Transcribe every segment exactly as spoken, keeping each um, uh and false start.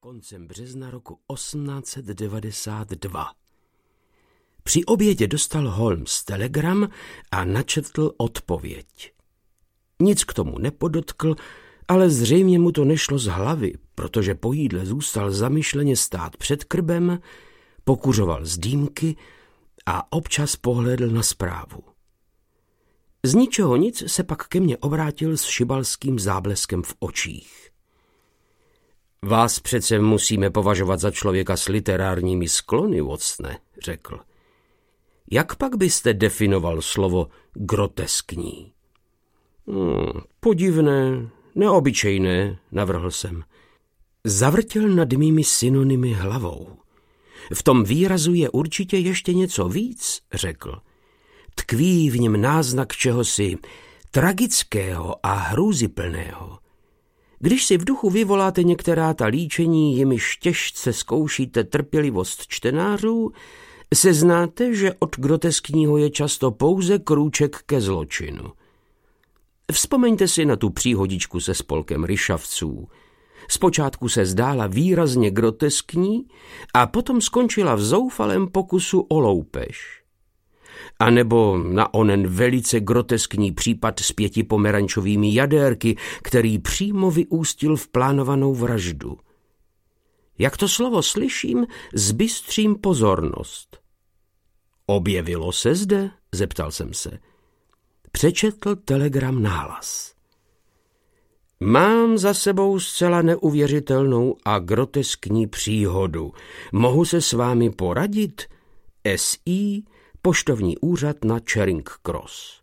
koncem března roku osmnáct set devadesát dva. Při obědě dostal Holmes telegram a načetl odpověď. Nic k tomu nepodotkl, ale zřejmě mu to nešlo z hlavy, protože po jídle zůstal zamyšleně stát před krbem, pokuřoval z dýmky a občas pohlédl na zprávu. Z ničeho nic se pak ke mně obrátil s šibalským zábleskem v očích. Vás přece musíme považovat za člověka s literárními sklony, Watsone, řekl. Jak pak byste definoval slovo groteskní? Hmm, podivné, neobyčejné, navrhl jsem. Zavrtěl nad mými synonymy hlavou. V tom výrazu je určitě ještě něco víc, řekl. Tkví v něm náznak čehosi tragického a hrůzyplného. Když si v duchu vyvoláte některá ta líčení, jimiž těžce zkoušíte trpělivost čtenářů, seznáte, že od groteskního je často pouze krůček ke zločinu. Vzpomeňte si na tu příhodičku se spolkem ryšavců. Zpočátku se zdála výrazně groteskní a potom skončila v zoufalém pokusu o loupež. A nebo na onen velice groteskní případ s pěti pomerančovými jadérky, který přímo vyústil v plánovanou vraždu. Jak to slovo slyším, zbystřím pozornost. Objevilo se zde? Zeptal jsem se. Přečetl telegram nahlas. Mám za sebou zcela neuvěřitelnou a groteskní příhodu. Mohu se s vámi poradit? S I Poštovní úřad na Charing Cross.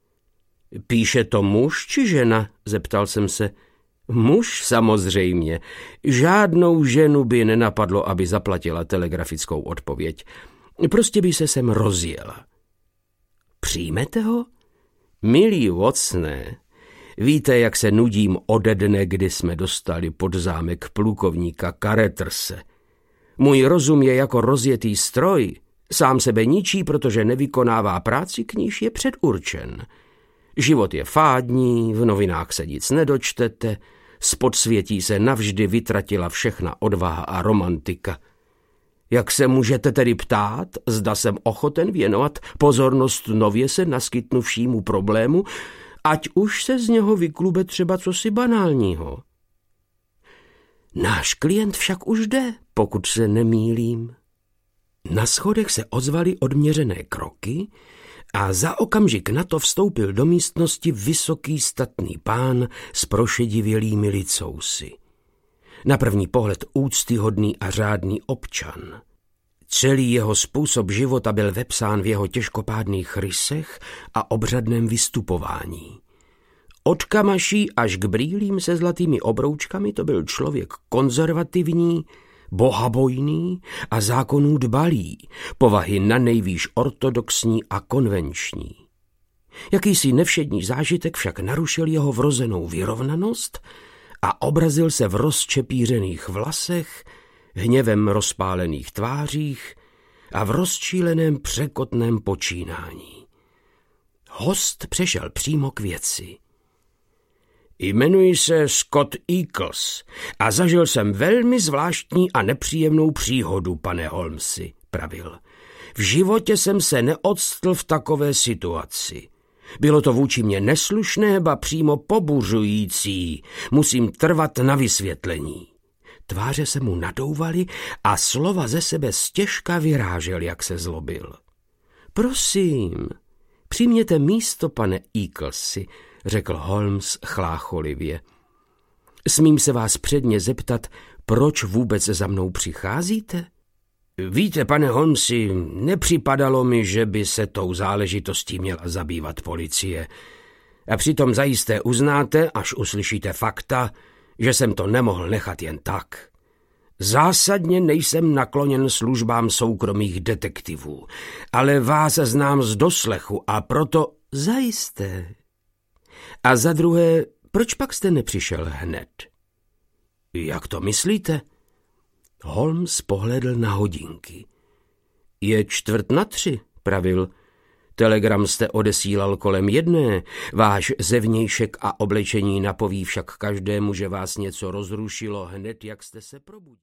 Píše to muž či žena? Zeptal jsem se. Muž samozřejmě. Žádnou ženu by nenapadlo, aby zaplatila telegrafickou odpověď. Prostě by se sem rozjela. Přijmete ho? Milý Watsone, víte, jak se nudím ode dne, kdy jsme dostali pod zámek plukovníka Careterse. Můj rozum je jako rozjetý stroj. Sám sebe ničí, protože nevykonává práci, k níž je předurčen. Život je fádní, v novinách se nic nedočtete, z podsvětí se navždy vytratila všechna odvaha a romantika. Jak se můžete tedy ptát, zda jsem ochoten věnovat pozornost nově se naskytnuvšímu problému, ať už se z něho vyklube třeba cosi banálního? Náš klient však už jde, pokud se nemýlím. Na schodech se ozvaly odměřené kroky a za okamžik na to vstoupil do místnosti vysoký statný pán s prošedivělými licousy. Na první pohled úctyhodný a řádný občan. Celý jeho způsob života byl vepsán v jeho těžkopádných rysech a obřadném vystupování. Od kamaší až k brýlím se zlatými obroučkami to byl člověk konzervativní, bohabojný a zákonů dbalý, povahy nanejvýš ortodoxní a konvenční. Jakýsi nevšední zážitek však narušil jeho vrozenou vyrovnanost a obrazil se v rozčepířených vlasech, hněvem rozpálených tvářích a v rozčíleném překotném počínání. Host přešel přímo k věci. Jmenuji se Scott Eccles a zažil jsem velmi zvláštní a nepříjemnou příhodu, pane Holmesi, pravil. V životě jsem se neodstl v takové situaci. Bylo to vůči mně neslušné, ba přímo pobuřující. Musím trvat na vysvětlení. Tváře se mu nadouvaly a slova ze sebe stěžka vyrážel, jak se zlobil. Prosím, přijměte místo, pane Ecclesi, řekl Holmes chlácholivě. Smím se vás předně zeptat, proč vůbec za mnou přicházíte? Víte, pane Holmesi, nepřipadalo mi, že by se tou záležitostí měla zabývat policie. A přitom zajisté uznáte, až uslyšíte fakta, že jsem to nemohl nechat jen tak. Zásadně nejsem nakloněn službám soukromých detektivů, ale vás znám z doslechu a proto zajisté. A za druhé, proč pak jste nepřišel hned? Jak to myslíte? Holmes pohlédl na hodinky. Je čtvrt na tři, pravil. Telegram jste odesílal kolem jedné, váš zevnějšek a oblečení napoví však každému, že vás něco rozrušilo hned, jak jste se probudil.